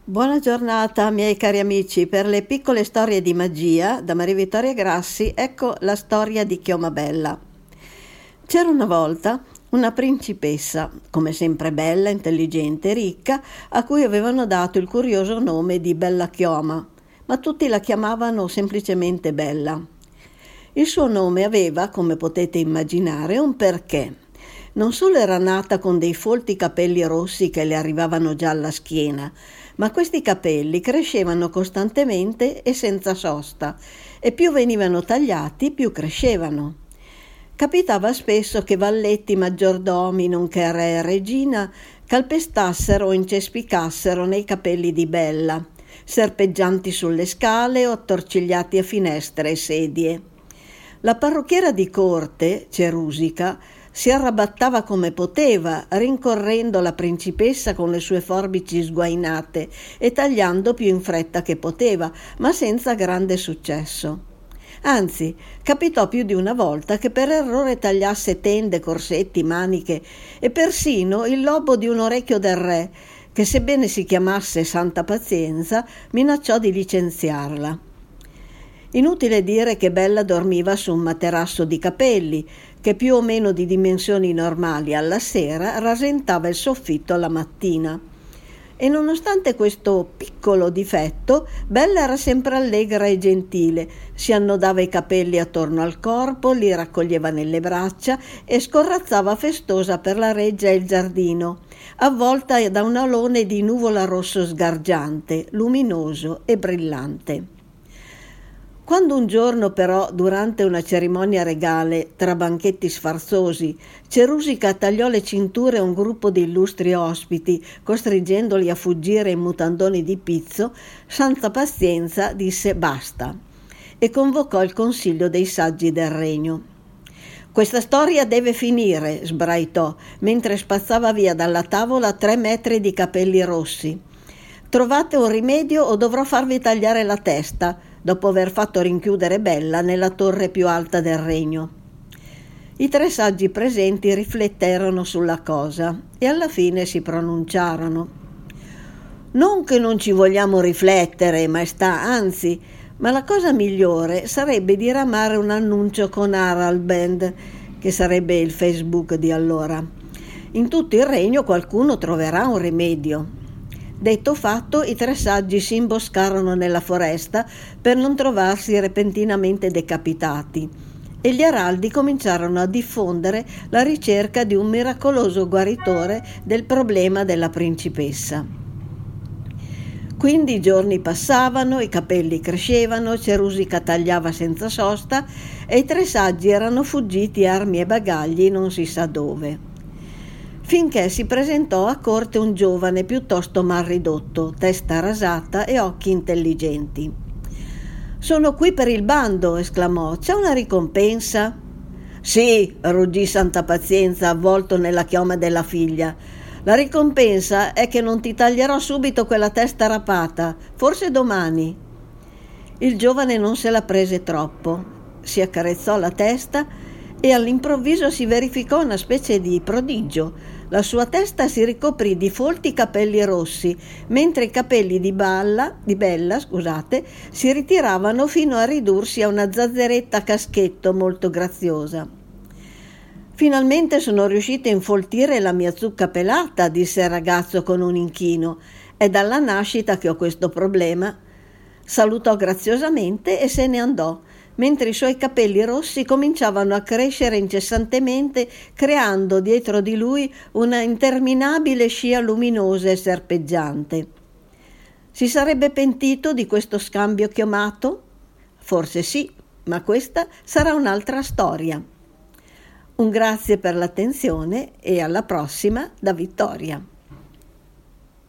Buona giornata, miei cari amici. Per le piccole storie di magia, da Maria Vittoria Grassi, ecco la storia di Chioma Bella. C'era una volta una principessa, come sempre bella, intelligente e ricca, a cui avevano dato il curioso nome di Bella Chioma, ma tutti la chiamavano semplicemente Bella. Il suo nome aveva, come potete immaginare, un perché. Non solo era nata con dei folti capelli rossi che le arrivavano già alla schiena, ma questi capelli crescevano costantemente e senza sosta, e più venivano tagliati, più crescevano. Capitava spesso che valletti, maggiordomi, nonché re e regina, calpestassero o incespicassero nei capelli di Bella, serpeggianti sulle scale o attorcigliati a finestre e sedie. La parrucchiera di corte, Cerusica, si arrabattava come poteva, rincorrendo la principessa con le sue forbici sguainate e tagliando più in fretta che poteva, ma senza grande successo. Anzi, capitò più di una volta che per errore tagliasse tende, corsetti, maniche e persino il lobo di un orecchio del re, che sebbene si chiamasse Santa Pazienza, minacciò di licenziarla. Inutile dire che Bella dormiva su un materasso di capelli, che più o meno di dimensioni normali alla sera rasentava il soffitto alla mattina. E nonostante questo piccolo difetto, Bella era sempre allegra e gentile, si annodava i capelli attorno al corpo, li raccoglieva nelle braccia e scorrazzava festosa per la reggia e il giardino, avvolta da un alone di nuvola rosso sgargiante, luminoso e brillante. Quando un giorno però, durante una cerimonia regale, tra banchetti sfarzosi, Cerusica tagliò le cinture a un gruppo di illustri ospiti, costringendoli a fuggire in mutandoni di pizzo, Santa Pazienza disse basta e convocò il consiglio dei saggi del regno. «Questa storia deve finire», sbraitò, mentre spazzava via dalla tavola 3 metri di capelli rossi. «Trovate un rimedio o dovrò farvi tagliare la testa», dopo aver fatto rinchiudere Bella nella torre più alta del regno. I 3 saggi presenti rifletterono sulla cosa e alla fine si pronunciarono. «Non che non ci vogliamo riflettere, maestà, anzi, ma la cosa migliore sarebbe diramare un annuncio con Haraldband, che sarebbe il Facebook di allora. In tutto il regno qualcuno troverà un rimedio». Detto fatto, i 3 saggi si imboscarono nella foresta per non trovarsi repentinamente decapitati e gli araldi cominciarono a diffondere la ricerca di un miracoloso guaritore del problema della principessa. Quindi i giorni passavano, i capelli crescevano, Cerusica tagliava senza sosta e i 3 saggi erano fuggiti armi e bagagli non si sa dove. Finché si presentò a corte un giovane piuttosto mal ridotto, testa rasata e occhi intelligenti. «Sono qui per il bando», esclamò. «C'è una ricompensa?» «Sì», ruggì Santa Pazienza, avvolto nella chioma della figlia. «La ricompensa è che non ti taglierò subito quella testa rapata, forse domani». Il giovane non se la prese troppo, si accarezzò la testa e all'improvviso si verificò una specie di prodigio. La sua testa si ricoprì di folti capelli rossi, mentre i capelli di Bella, si ritiravano fino a ridursi a una zazzeretta a caschetto molto graziosa. «Finalmente sono riuscita a infoltire la mia zucca pelata», disse il ragazzo con un inchino. «È dalla nascita che ho questo problema». Salutò graziosamente e se ne andò, mentre i suoi capelli rossi cominciavano a crescere incessantemente, creando dietro di lui una interminabile scia luminosa e serpeggiante. Si sarebbe pentito di questo scambio chiomato? Forse sì, ma questa sarà un'altra storia. Un grazie per l'attenzione e alla prossima da Vittoria.